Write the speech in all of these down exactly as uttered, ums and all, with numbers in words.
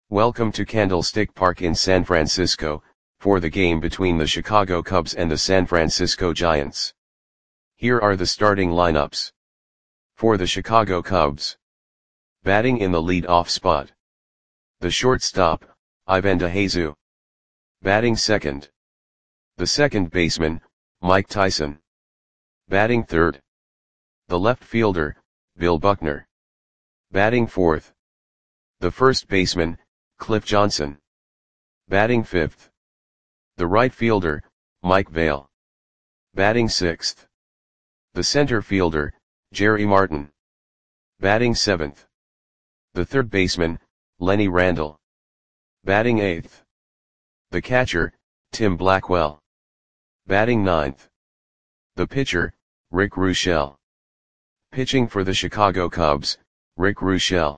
Welcome to Candlestick Park in San Francisco, for the game between the Chicago Cubs and the San Francisco Giants. Here are the starting lineups. For the Chicago Cubs. Batting in the lead-off spot. The shortstop, Ivan DeJesus. Batting second. The second baseman, Mike Tyson. Batting third. The left fielder, Bill Buckner. Batting fourth. The first baseman, Cliff Johnson. Batting fifth. The right fielder, Mike Vail. Batting sixth. The center fielder, Jerry Martin. Batting seventh. The third baseman, Lenny Randle. Batting eighth. The catcher, Tim Blackwell. Batting ninth. The pitcher, Rick Ruschel. Pitching for the Chicago Cubs, Rick Ruschel.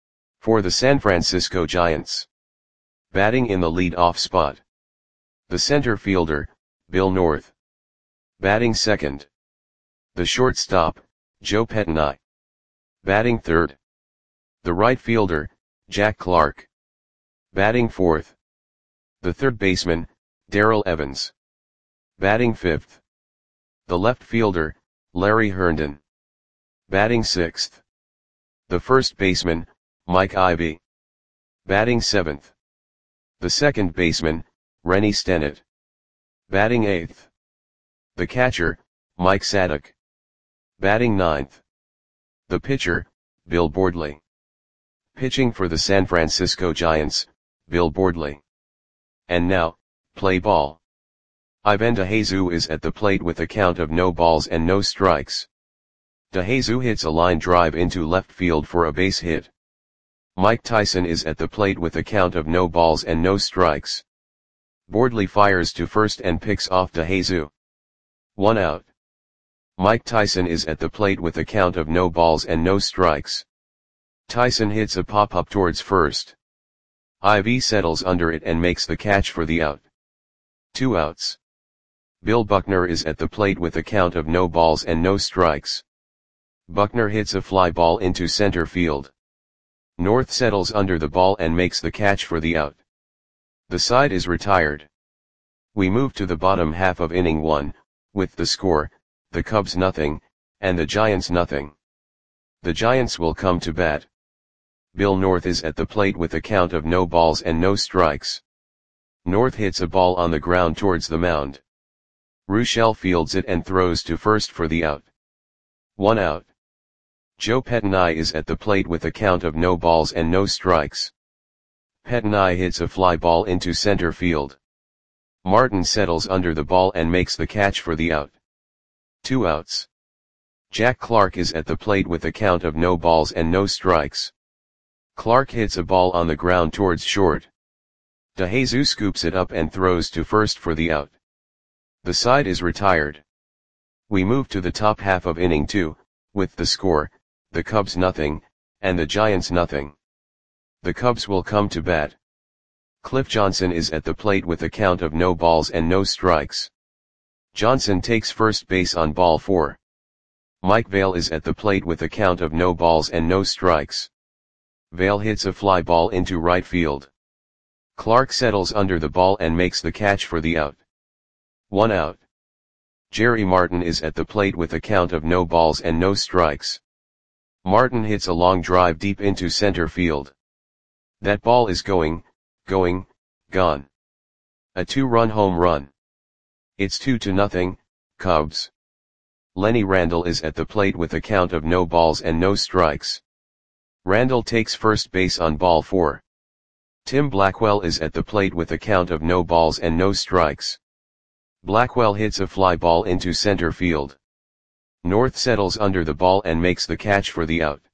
For the San Francisco Giants. Batting in the lead-off spot. The center fielder, Bill North. Batting second. The shortstop, Joe Pettenai. Batting third. The right fielder, Jack Clark. Batting fourth. The third baseman, Darrell Evans. Batting fifth. The left fielder, Larry Herndon. Batting sixth. The first baseman, Mike Ivy. Batting seventh. The second baseman, Rennie Stennett. Batting eighth. The catcher, Mike Sadek. Batting ninth. The pitcher, Bill Boardley. Pitching for the San Francisco Giants, Bill Boardley. And now, play ball. Ivan DeJesus is at the plate with a count of no balls and no strikes. DeJesus hits a line drive into left field for a base hit. Mike Tyson is at the plate with a count of no balls and no strikes. Boardley fires to first and picks off DeJesus. One out. Mike Tyson is at the plate with a count of no balls and no strikes. Tyson hits a pop-up towards first. Ivy settles under it and makes the catch for the out. Two outs. Bill Buckner is at the plate with a count of no balls and no strikes. Buckner hits a fly ball into center field. North settles under the ball and makes the catch for the out. The side is retired. We move to the bottom half of inning one, with the score, the Cubs nothing, and the Giants nothing. The Giants will come to bat. Bill North is at the plate with a count of no balls and no strikes. North hits a ball on the ground towards the mound. Ruschel fields it and throws to first for the out. One out. Joe Pettenai is at the plate with a count of no balls and no strikes. Pettenai hits a fly ball into center field. Martin settles under the ball and makes the catch for the out. Two outs. Jack Clark is at the plate with a count of no balls and no strikes. Clark hits a ball on the ground towards short. DeJesus scoops it up and throws to first for the out. The side is retired. We move to the top half of inning two, with the score, the Cubs nothing, and the Giants nothing. The Cubs will come to bat. Cliff Johnson is at the plate with a count of no balls and no strikes. Johnson takes first base on ball four. Mike Vail is at the plate with a count of no balls and no strikes. Vail hits a fly ball into right field. Clark settles under the ball and makes the catch for the out. One out. Jerry Martin is at the plate with a count of no balls and no strikes. Martin hits a long drive deep into center field. That ball is going, going, gone. A two-run home run. It's two to nothing, Cubs. Lenny Randle is at the plate with a count of no balls and no strikes. Randle takes first base on ball four. Tim Blackwell is at the plate with a count of no balls and no strikes. Blackwell hits a fly ball into center field. North settles under the ball and makes the catch for the out.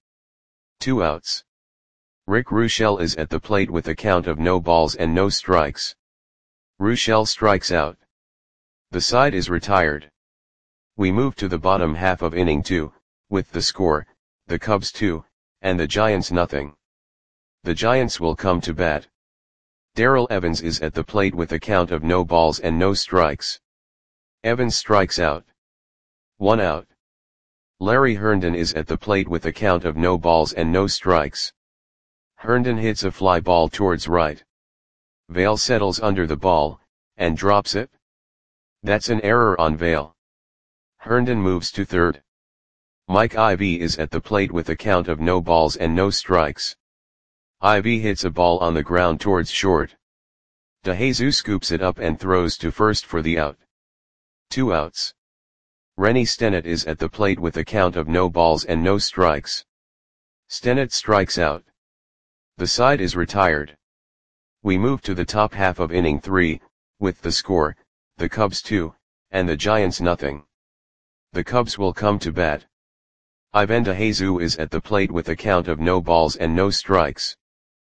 Two outs. Rick Ruschel is at the plate with a count of no balls and no strikes. Ruschel strikes out. The side is retired. We move to the bottom half of inning two, with the score, the Cubs two, and the Giants nothing. The Giants will come to bat. Darrell Evans is at the plate with a count of no balls and no strikes. Evans strikes out. One out. Larry Herndon is at the plate with a count of no balls and no strikes. Herndon hits a fly ball towards right. Vale settles under the ball, and drops it. That's an error on Vale. Herndon moves to third. Mike Ivy is at the plate with a count of no balls and no strikes. Ivy hits a ball on the ground towards short. DeJesus scoops it up and throws to first for the out. Two outs. Rennie Stennett is at the plate with a count of no balls and no strikes. Stennett strikes out. The side is retired. We move to the top half of inning three, with the score, the Cubs two, and the Giants nothing. The Cubs will come to bat. Ivan DeJesus is at the plate with a count of no balls and no strikes.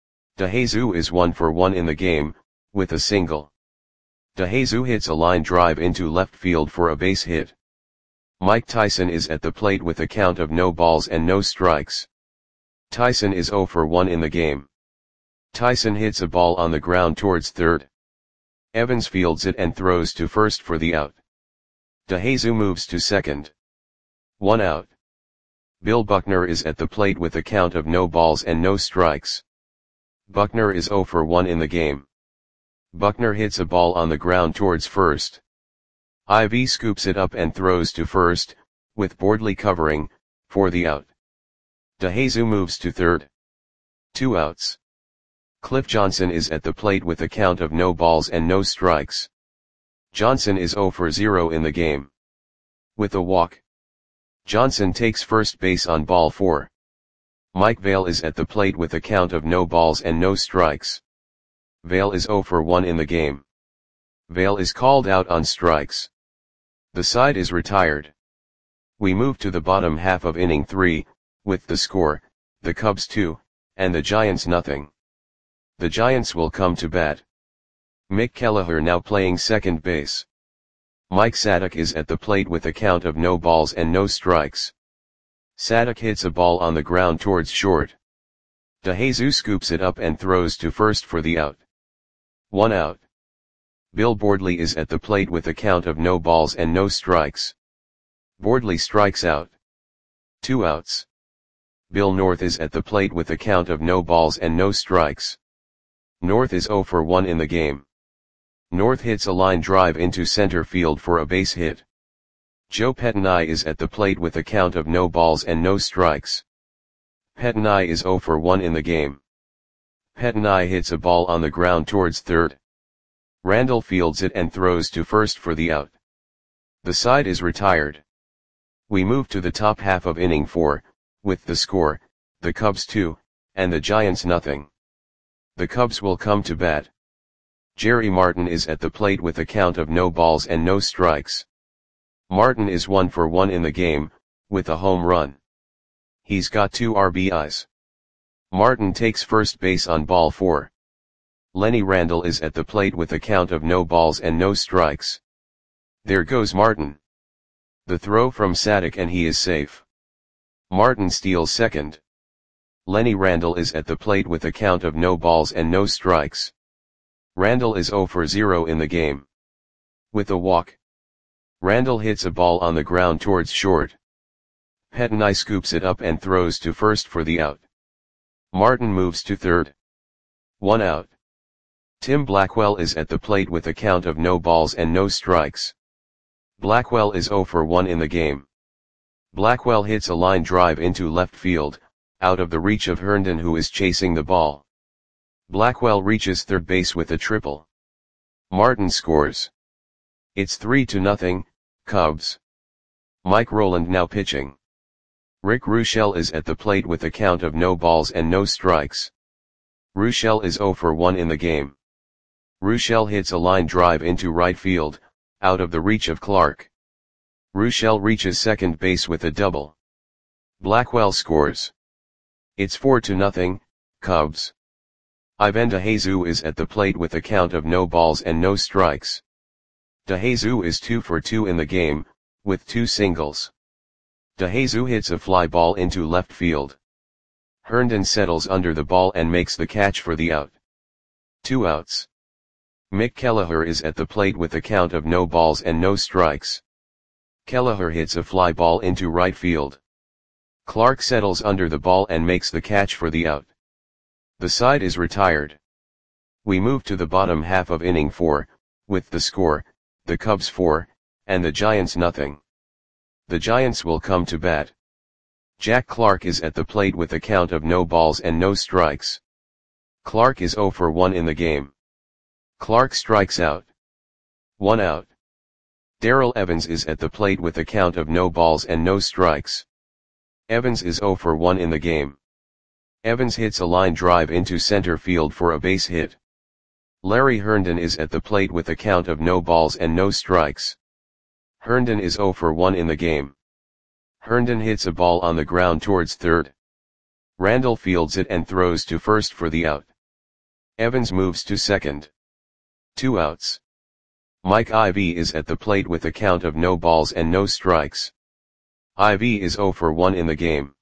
DeJesus is one for one in the game, with a single. DeJesus hits a line drive into left field for a base hit. Mike Tyson is at the plate with a count of no balls and no strikes. Tyson is zero for one in the game. Tyson hits a ball on the ground towards third. Evans fields it and throws to first for the out. DeJesus moves to second. One out. Bill Buckner is at the plate with a count of no balls and no strikes. Buckner is zero for one in the game. Buckner hits a ball on the ground towards first. Ivy scoops it up and throws to first, with Boardley covering, for the out. DeJesus moves to third. Two outs. Cliff Johnson is at the plate with a count of no balls and no strikes. Johnson is zero for zero in the game. With a walk. Johnson takes first base on ball four. Mike Vale is at the plate with a count of no balls and no strikes. Vale is zero for one in the game. Vale is called out on strikes. The side is retired. We move to the bottom half of inning three, with the score, the Cubs two, and the Giants nothing. The Giants will come to bat. Mick Kelleher now playing second base. Mike Sadek is at the plate with a count of no balls and no strikes. Sadek hits a ball on the ground towards short. DeJesus scoops it up and throws to first for the out. One out. Bill Boardley is at the plate with a count of no balls and no strikes. Boardley strikes out. Two outs. Bill North is at the plate with a count of no balls and no strikes. North is zero for one in the game. North hits a line drive into center field for a base hit. Joe Pettinai is at the plate with a count of no balls and no strikes. Pettinai is zero for one in the game. Pettinai hits a ball on the ground towards third. Randall fields it and throws to first for the out. The side is retired. We move to the top half of inning four, with the score, the Cubs two, and the Giants nothing. The Cubs will come to bat. Jerry Martin is at the plate with a count of no balls and no strikes. Martin is one for one in the game, with a home run. He's got two R B Is. Martin takes first base on ball four. Lenny Randall is at the plate with a count of no balls and no strikes. There goes Martin. The throw from Sadek and he is safe. Martin steals second. Lenny Randall is at the plate with a count of no balls and no strikes. Randall is zero for zero in the game. With a walk. Randall hits a ball on the ground towards short. Pettinai scoops it up and throws to first for the out. Martin moves to third. One out. Tim Blackwell is at the plate with a count of no balls and no strikes. Blackwell is zero for one in the game. Blackwell hits a line drive into left field, out of the reach of Herndon who is chasing the ball. Blackwell reaches third base with a triple. Martin scores. It's three to nothing, Cubs. Mike Rowland now pitching. Rick Ruschel is at the plate with a count of no balls and no strikes. Ruschel is zero for one in the game. Ruschel hits a line drive into right field, out of the reach of Clark. Ruschel reaches second base with a double. Blackwell scores. It's four to nothing, Cubs. Ivan DeJesus is at the plate with a count of no balls and no strikes. DeJesus is two for two in the game, with two singles. DeJesus hits a fly ball into left field. Herndon settles under the ball and makes the catch for the out. Two outs. Mick Kelleher is at the plate with a count of no balls and no strikes. Kelleher hits a fly ball into right field. Clark settles under the ball and makes the catch for the out. The side is retired. We move to the bottom half of inning four, with the score, the Cubs four, and the Giants nothing. The Giants will come to bat. Jack Clark is at the plate with a count of no balls and no strikes. Clark is oh for one in the game. Clark strikes out. One out. Darrell Evans is at the plate with a count of no balls and no strikes. Evans is oh for one in the game. Evans hits a line drive into center field for a base hit. Larry Herndon is at the plate with a count of no balls and no strikes. Herndon is oh for one in the game. Herndon hits a ball on the ground towards third. Randall fields it and throws to first for the out. Evans moves to second. Two outs. Mike Ivy is at the plate with a count of no balls and no strikes. Ivy is oh for one in the game.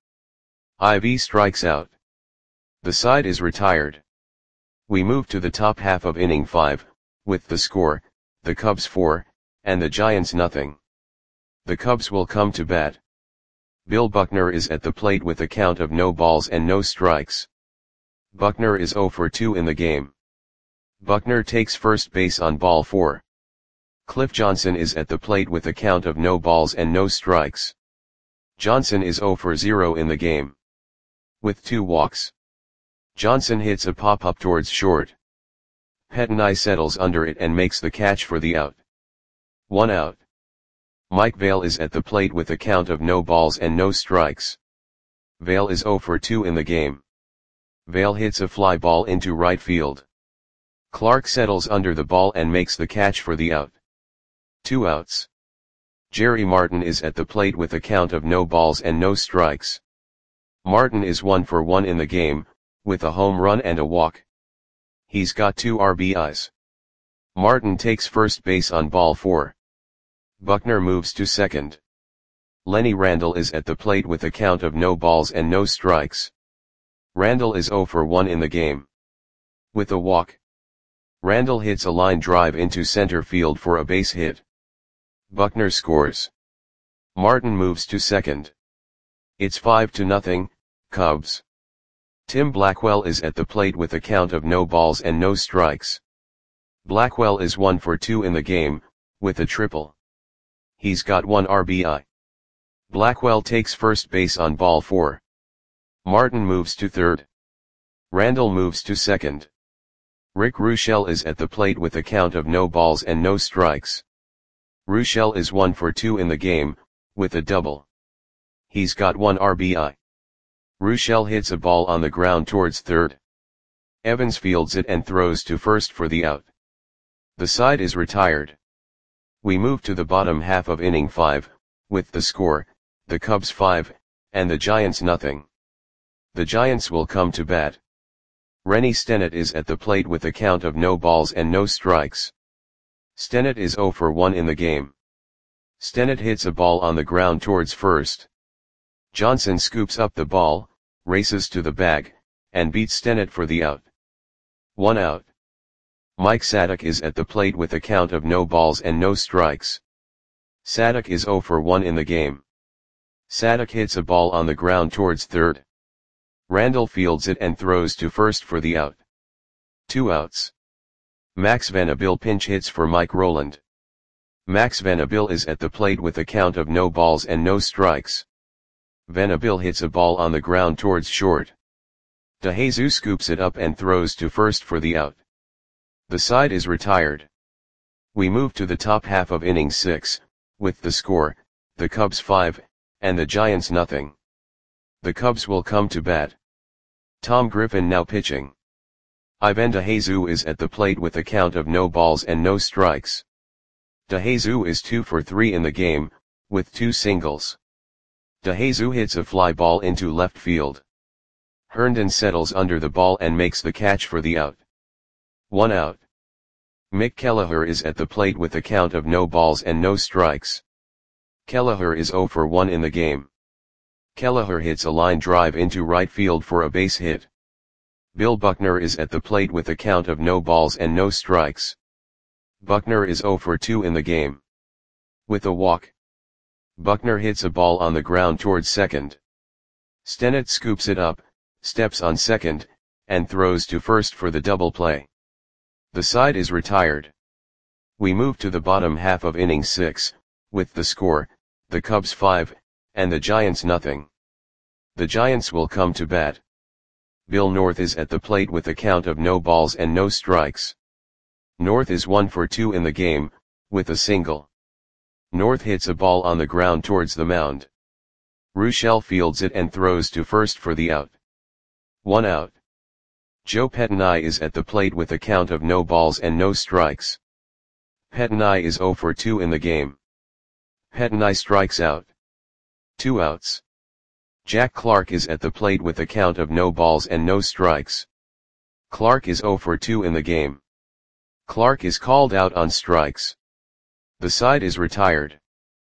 Ivy strikes out. The side is retired. We move to the top half of inning five, with the score, the Cubs four, and the Giants nothing. The Cubs will come to bat. Bill Buckner is at the plate with a count of no balls and no strikes. Buckner is oh for two in the game. Buckner takes first base on ball four. Cliff Johnson is at the plate with a count of no balls and no strikes. Johnson is oh for zero in the game. With two walks. Johnson hits a pop-up towards short. Pettenay settles under it and makes the catch for the out. One out. Mike Vail is at the plate with a count of no balls and no strikes. Vail is oh for two in the game. Vail hits a fly ball into right field. Clark settles under the ball and makes the catch for the out. Two outs. Jerry Martin is at the plate with a count of no balls and no strikes. Martin is one for one in the game, with a home run and a walk. He's got two R B Is. Martin takes first base on ball four. Buckner moves to second. Lenny Randall is at the plate with a count of no balls and no strikes. Randall is oh for one in the game. With a walk. Randall hits a line drive into center field for a base hit. Buckner scores. Martin moves to second. It's five to nothing, Cubs. Tim Blackwell is at the plate with a count of no balls and no strikes. Blackwell is one for two in the game, with a triple. He's got one R B I. Blackwell takes first base on ball four. Martin moves to third. Randall moves to second. Rick Ruschel is at the plate with a count of no balls and no strikes. Ruschel is one for two in the game, with a double. He's got one R B I. Ruschel hits a ball on the ground towards third. Evans fields it and throws to first for the out. The side is retired. We move to the bottom half of inning five, with the score, the Cubs five, and the Giants nothing. The Giants will come to bat. Rennie Stennett is at the plate with a count of no balls and no strikes. Stennett is oh for one in the game. Stennett hits a ball on the ground towards first. Johnson scoops up the ball, races to the bag, and beats Stennett for the out. One out. Mike Sadek is at the plate with a count of no balls and no strikes. Sadek is oh for one in the game. Sadek hits a ball on the ground towards third. Randall fields it and throws to first for the out. Two outs. Max Vanderbilt pinch hits for Mike Rowland. Max Vanderbilt is at the plate with a count of no balls and no strikes. Vanderbilt hits a ball on the ground towards short. DeJesus scoops it up and throws to first for the out. The side is retired. We move to the top half of inning six, with the score, the Cubs five, and the Giants nothing. The Cubs will come to bat. Tom Griffin now pitching. Ivan DeJesus is at the plate with a count of no balls and no strikes. DeJesus is two for three in the game, with two singles. DeJesus hits a fly ball into left field. Herndon settles under the ball and makes the catch for the out. One out. Mick Kelleher is at the plate with a count of no balls and no strikes. Kelleher is oh for one in the game. Kelleher hits a line drive into right field for a base hit. Bill Buckner is at the plate with a count of no balls and no strikes. Buckner is oh for two in the game. With a walk. Buckner hits a ball on the ground towards second. Stennett scoops it up, steps on second, and throws to first for the double play. The side is retired. We move to the bottom half of inning six, with the score, the Cubs five, and the Giants nothing. The Giants will come to bat. Bill North is at the plate with a count of no balls and no strikes. North is one for two in the game, with a single. North hits a ball on the ground towards the mound. Ruschel fields it and throws to first for the out. One out. Joe Pettinai is at the plate with a count of no balls and no strikes. Pettinai is zero for two in the game. Pettinai strikes out. Two outs. Jack Clark is at the plate with a count of no balls and no strikes. Clark is zero for two in the game. Clark is called out on strikes. The side is retired.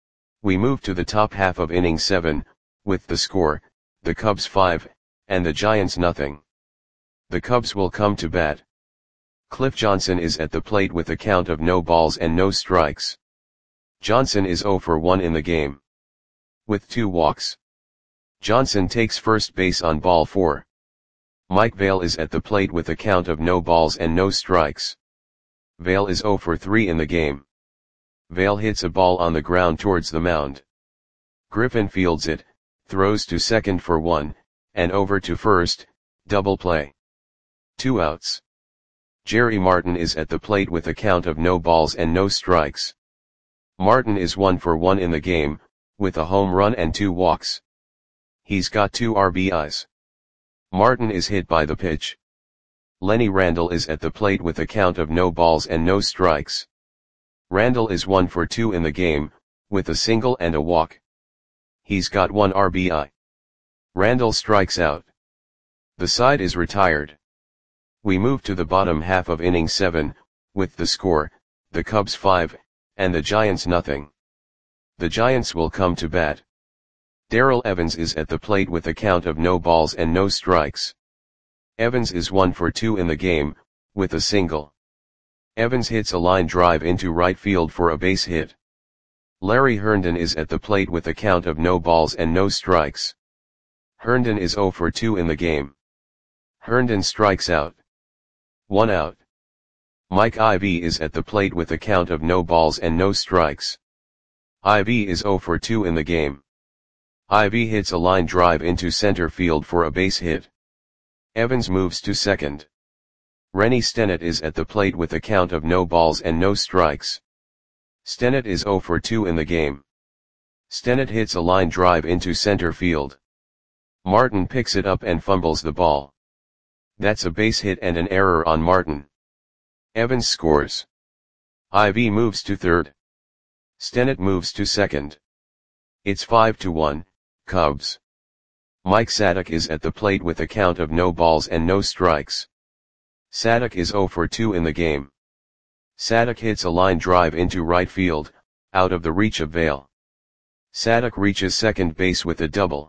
We move to the top half of inning seven, with the score, the Cubs five, and the Giants nothing. The Cubs will come to bat. Cliff Johnson is at the plate with a count of no balls and no strikes. Johnson is zero for one in the game. With two walks. Johnson takes first base on ball four. Mike Vail is at the plate with a count of no balls and no strikes. Vail is zero for three in the game. Vail hits a ball on the ground towards the mound. Griffin fields it, throws to second for one, and over to first, double play. Two outs. Jerry Martin is at the plate with a count of no balls and no strikes. Martin is one for one in the game, with a home run and two walks. He's got two R B Is. Martin is hit by the pitch. Lenny Randle is at the plate with a count of no balls and no strikes. Randle is one for two in the game, with a single and a walk. He's got one R B I. Randle strikes out. The side is retired. We move to the bottom half of inning seven, with the score, the Cubs five, and the Giants nothing. The Giants will come to bat. Darrell Evans is at the plate with a count of no balls and no strikes. Evans is one for two in the game, with a single. Evans hits a line drive into right field for a base hit. Larry Herndon is at the plate with a count of no balls and no strikes. Herndon is zero for two in the game. Herndon strikes out. One out. Mike Ivy is at the plate with a count of no balls and no strikes. Ivy is zero for two in the game. Ivy hits a line drive into center field for a base hit. Evans moves to second. Rennie Stennett is at the plate with a count of no balls and no strikes. Stennett is zero for two in the game. Stennett hits a line drive into center field. Martin picks it up and fumbles the ball. That's a base hit and an error on Martin. Evans scores. Ivy moves to third. Stennett moves to second. It's five to one, Cubs. Mike Sadek is at the plate with a count of no balls and no strikes. Sadek is zero for two in the game. Sadek hits a line drive into right field, out of the reach of Vail. Sadek reaches second base with a double.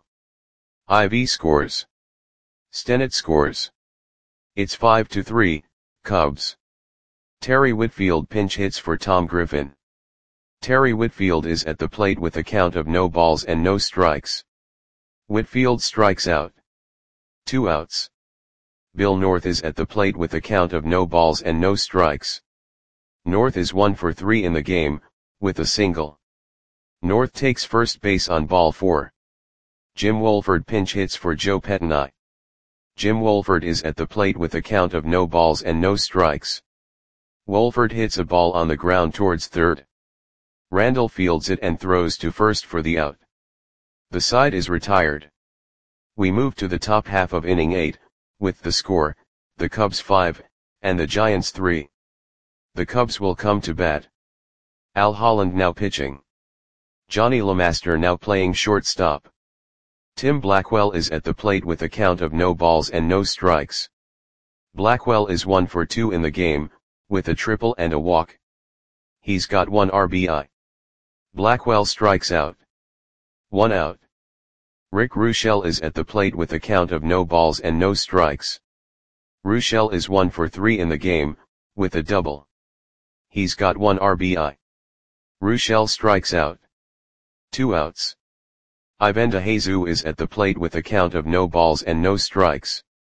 Ivy scores. Stennett scores. It's five to three, Cubs. Terry Whitfield pinch hits for Tom Griffin. Terry Whitfield is at the plate with a count of no balls and no strikes. Whitfield strikes out. Two outs. Bill North is at the plate with a count of no balls and no strikes. North is one for three in the game, with a single. North takes first base on ball four. Jim Wolford pinch hits for Joe Pettinai. Jim Wolford is at the plate with a count of no balls and no strikes. Wolford hits a ball on the ground towards third. Randle fields it and throws to first for the out. The side is retired. We move to the top half of inning eight, with the score, the Cubs five, and the Giants three. The Cubs will come to bat. Al Holland now pitching. Johnny LeMaster now playing shortstop. Tim Blackwell is at the plate with a count of no balls and no strikes. Blackwell is one for two in the game, with a triple and a walk. He's got one R B I. Blackwell strikes out. One out. Rick Ruschel is at the plate with a count of no balls and no strikes. Ruschel is one for three in the game, with a double. He's got one R B I. Ruschel strikes out. Two outs. Ivan DeJesus is at the plate with a count of no balls and no strikes.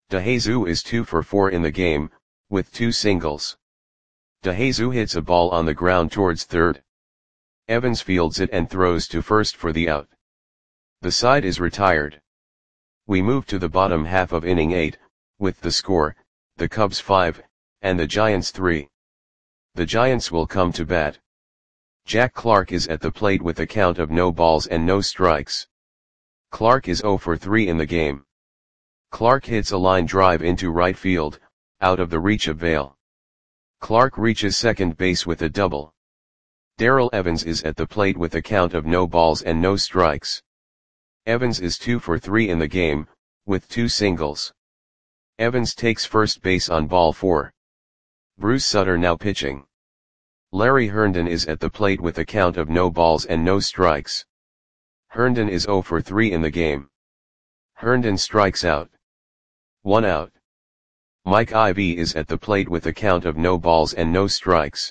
DeJesus is two for four in the game, with two singles. DeJesus hits a ball on the ground towards third. Evans fields it and throws to first for the out. The side is retired. We move to the bottom half of inning eight, with the score, the Cubs five, and the Giants three. The Giants will come to bat. Jack Clark is at the plate with a count of no balls and no strikes. Clark is oh for three in the game. Clark hits a line drive into right field, out of the reach of Vail. Clark reaches second base with a double. Darrell Evans is at the plate with a count of no balls and no strikes. Evans is two for three in the game, with two singles. Evans takes first base on ball four. Bruce Sutter now pitching. Larry Herndon is at the plate with a count of no balls and no strikes. Herndon is oh for three in the game. Herndon strikes out. One out. Mike Ivy is at the plate with a count of no balls and no strikes.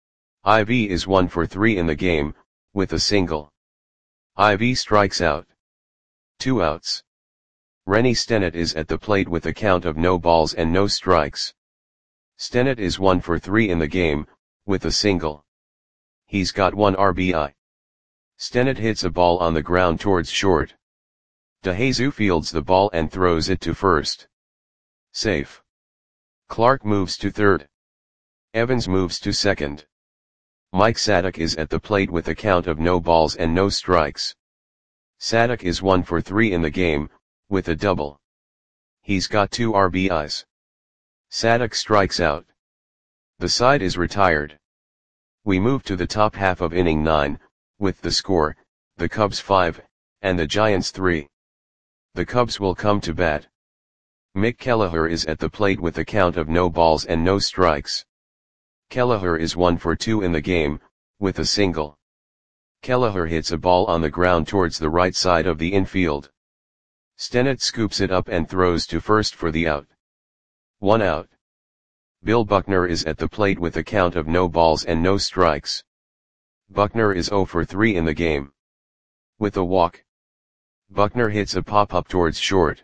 Ivy is one for three in the game, with a single. Ivy strikes out. Two outs. Rennie Stennett is at the plate with a count of no balls and no strikes. Stennett is one for three in the game, with a single. He's got one R B I. Stennett hits a ball on the ground towards short. DeJesus fields the ball and throws it to first. Safe. Clark moves to third. Evans moves to second. Mike Sadek is at the plate with a count of no balls and no strikes. Sadek is one for three in the game, with a double. He's got two R B Is. Sadek strikes out. The side is retired. We move to the top half of inning nine, with the score, the Cubs five, and the Giants three. The Cubs will come to bat. Mick Kelleher is at the plate with a count of no balls and no strikes. Kelleher is one for two in the game, with a single. Kelleher hits a ball on the ground towards the right side of the infield. Stennett scoops it up and throws to first for the out. One out. Bill Buckner is at the plate with a count of no balls and no strikes. Buckner is oh for three in the game. With a walk. Buckner hits a pop-up towards short.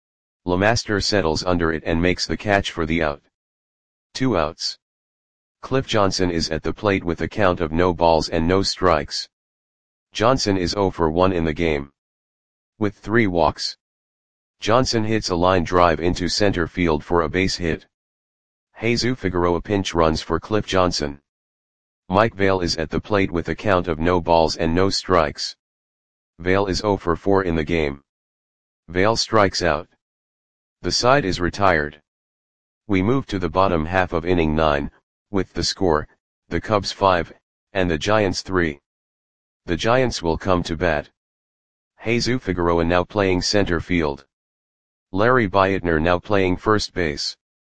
LeMaster settles under it and makes the catch for the out. Two outs. Cliff Johnson is at the plate with a count of no balls and no strikes. Johnson is oh for one in the game. With three walks. Johnson hits a line drive into center field for a base hit. Jesus Figueroa pinch runs for Cliff Johnson. Mike Vail is at the plate with a count of no balls and no strikes. Vail is oh for four in the game. Vail strikes out. The side is retired. We move to the bottom half of inning nine, with the score, the Cubs five, and the Giants three. The Giants will come to bat. Jesus Figueroa now playing center field. Larry Beitner now playing first base.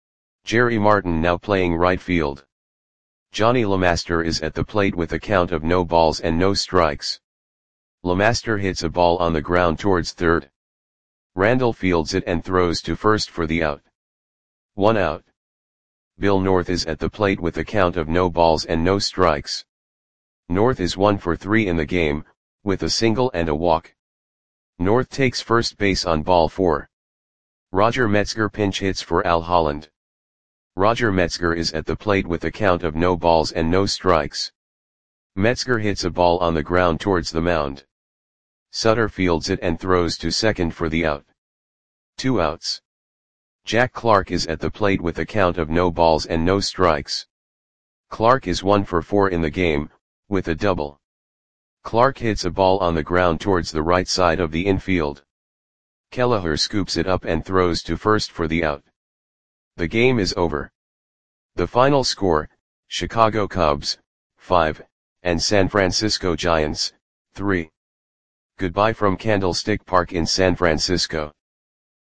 Jerry Martin now playing right field. Johnny LeMaster is at the plate with a count of no balls and no strikes. LeMaster hits a ball on the ground towards third. Randall fields it and throws to first for the out. One out. Bill North is at the plate with a count of no balls and no strikes. North is one for three in the game, with a single and a walk. North takes first base on ball four. Roger Metzger pinch hits for Al Holland. Roger Metzger is at the plate with a count of no balls and no strikes. Metzger hits a ball on the ground towards the mound. Sutter fields it and throws to second for the out. Two outs. Jack Clark is at the plate with a count of no balls and no strikes. Clark is one for four in the game, with a double. Clark hits a ball on the ground towards the right side of the infield. Kelleher scoops it up and throws to first for the out. The game is over. The final score, Chicago Cubs, five, and San Francisco Giants, three. Goodbye from Candlestick Park in San Francisco.